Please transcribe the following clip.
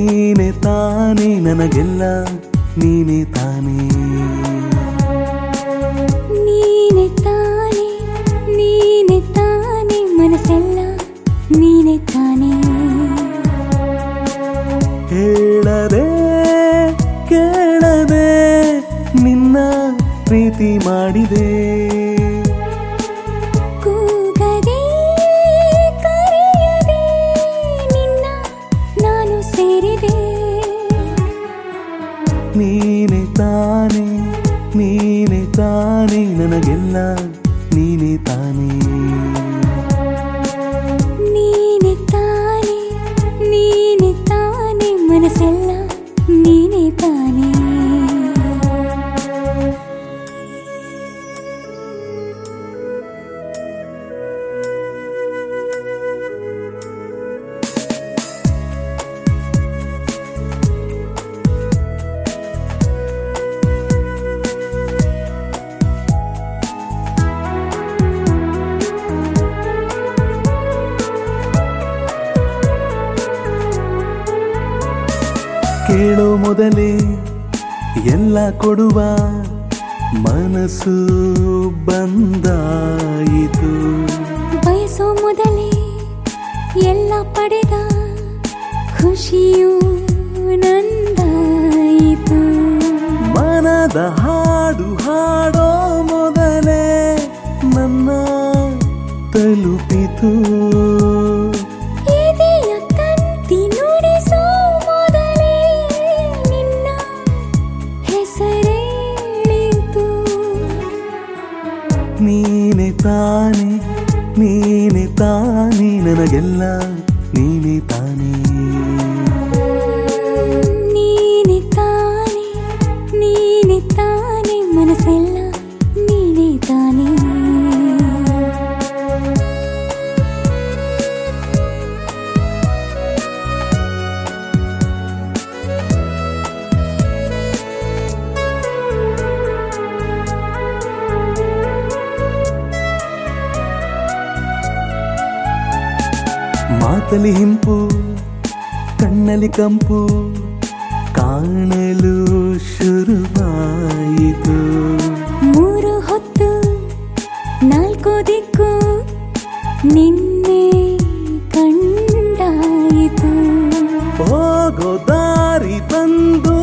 ನೀನೆ ತಾನೇ ನನಗೆಲ್ಲ ನೀನೆ ತಾನೇ ನೀನೆ ತಾನೇ ನೀನೆ ತಾನೇ ಮನಸ್ಸೆಲ್ಲ ನೀನೆ ತಾನೇ ಹೇಳದೆ ಕೇಳದೆ ನಿನ್ನ ಪ್ರೀತಿ ಮಾಡಿದೆ ಕೂಗದೆ ಕರೆಯದೆ ನಿನ್ನ ನಾನು ಸೇರಿದೆ ನೀನೆ ತಾನೇ ನನಗೆಲ್ಲ ನೀನೆ ತಾನೇ ನೀನೆ ತಾನೇ ಮನಸ್ಸೆಲ್ಲ ನೀನೆ ತಾನೇ ಕೇಳೋ ಮೊದಲೇ ಎಲ್ಲ ಕೊಡುವ ಮನಸ್ಸು ಬಂದಾಯಿತು ಬಯಸೋ ಮೊದಲೇ ಎಲ್ಲ ಪಡೆದ ಖುಷಿಯು ನಂದಾಯಿತು ಮನದ ಹಾಡು ಹಾಡೋ ಮೊದಲೇ ನನ್ನ ತಲುಪಿತು ಎದೆಯ ತಂತಿ ನುಡಿಸೋ ಮೊದಲೇ ನಿನ್ನ ಹೆಸರೇಳಿತು ನೀನೆ ತಾನೇ ನನಗೆಲ್ಲ ನೀನೆ ತಾನೇ ನೀನೆ ತಾನೇ ಮನಸ್ಸೆಲ್ಲ ನೀನೆ ತಾನೇ ಮಾತಲಿ ಹಿಂಪು ಕಣ್ಣಲ್ಲಿ ಕಂಪು ಕಾಣಲು ಶುರುವಾಯಿತು ಮೂರು ಹೊತ್ತು ನಾಲ್ಕು ದಿಕ್ಕು ನಿನ್ನೆ ಕಂಡಾಯಿತು ಹೋಗೋ ದಾರಿ ಬಂದು